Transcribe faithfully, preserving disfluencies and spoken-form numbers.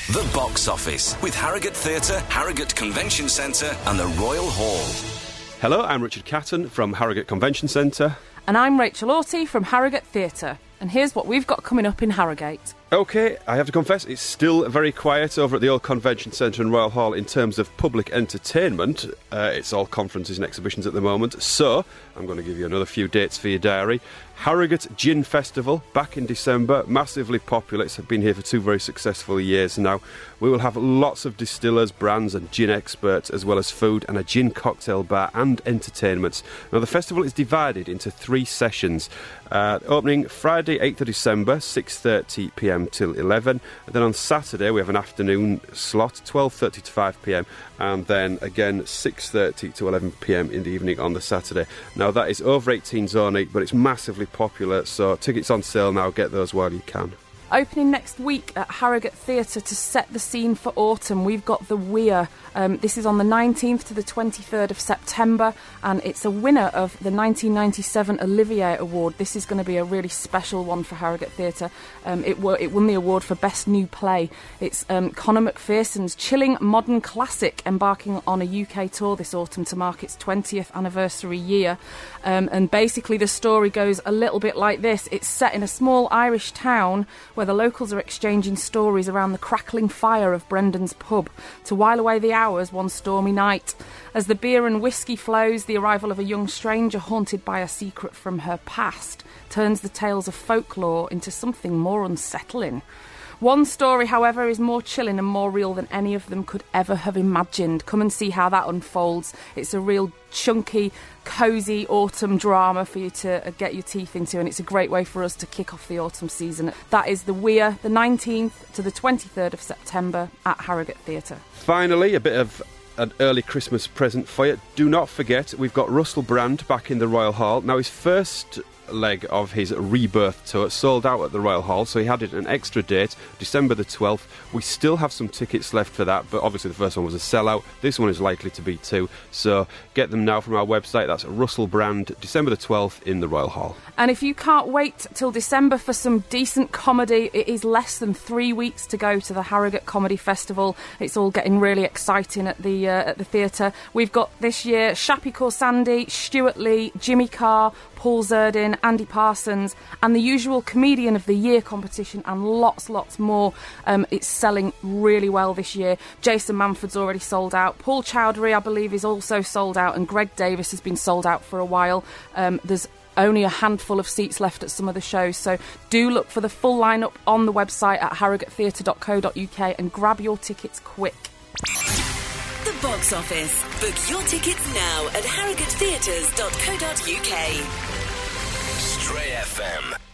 The Box Office with Harrogate Theatre, Harrogate Convention Centre and the Royal Hall. Hello, I'm Richard Catton from Harrogate Convention Centre. And I'm Rachel Orty from Harrogate Theatre. And here's what we've got coming up in Harrogate. OK, I have to confess, it's still very quiet over at the old Convention Centre and Royal Hall in terms of public entertainment. Uh, it's all conferences and exhibitions at the moment. So, I'm going to give you another few dates for your diary. Harrogate Gin Festival, back in December, massively popular. It's been here for two very successful years now. We will have lots of distillers, brands and gin experts, as well as food and a gin cocktail bar and entertainments. Now, the festival is divided into three sessions. Uh, opening Friday, eighth of December, six thirty p m till eleven. And then on Saturday, we have an afternoon slot, twelve thirty to five p m. And then again, six thirty to eleven p m in the evening on the Saturday. Now, that is over eighteens only, but it's massively popular, so tickets on sale now. Get those while you can. Opening next week at Harrogate Theatre to set the scene for autumn, we've got The Weir. Um, this is on the nineteenth to the twenty-third of September, and it's a winner of the nineteen ninety-seven Olivier Award. This is going to be a really special one for Harrogate Theatre. Um, it, w- it won the award for Best New Play. It's um, Conor McPherson's chilling modern classic, embarking on a U K tour this autumn to mark its twentieth anniversary year. Um, and basically the story goes a little bit like this. It's set in a small Irish town where the locals are exchanging stories around the crackling fire of Brendan's pub to while away the hours one stormy night. As the beer and whiskey flows, the arrival of a young stranger haunted by a secret from her past turns the tales of folklore into something more unsettling. One story, however, is more chilling and more real than any of them could ever have imagined. Come and see how that unfolds. It's a real chunky, cosy autumn drama for you to uh, get your teeth into, and it's a great way for us to kick off the autumn season. That is The Weir, the nineteenth to the twenty-third of September at Harrogate Theatre. Finally, a bit of an early Christmas present for you. Do not forget, we've got Russell Brand back in the Royal Hall. Now, his first leg of his rebirth tour sold out at the Royal Hall, so he had it an extra date, December the twelfth. We still have some tickets left for that, but obviously the first one was a sellout. This one is likely to be too, so get them now from our website. That's Russell Brand, December the twelfth in the Royal Hall. And if you can't wait till December for some decent comedy, it is less than three weeks to go to the Harrogate Comedy Festival. It's all getting really exciting at the uh, at the theatre. We've got this year Shappy Corsandi, Stuart Lee, Jimmy Carr, Paul Zerdin, Andy Parsons, and the usual Comedian of the Year competition, and lots, lots more. Um, it's selling really well this year. Jason Manford's already sold out. Paul Chowdhury, I believe, is also sold out, and Greg Davis has been sold out for a while. Um, there's only a handful of seats left at some of the shows, so do look for the full lineup on the website at harrogate theatre dot co dot uk and grab your tickets quick. The Box Office. Book your tickets now at harrogate theatres dot co dot uk. Stray F M.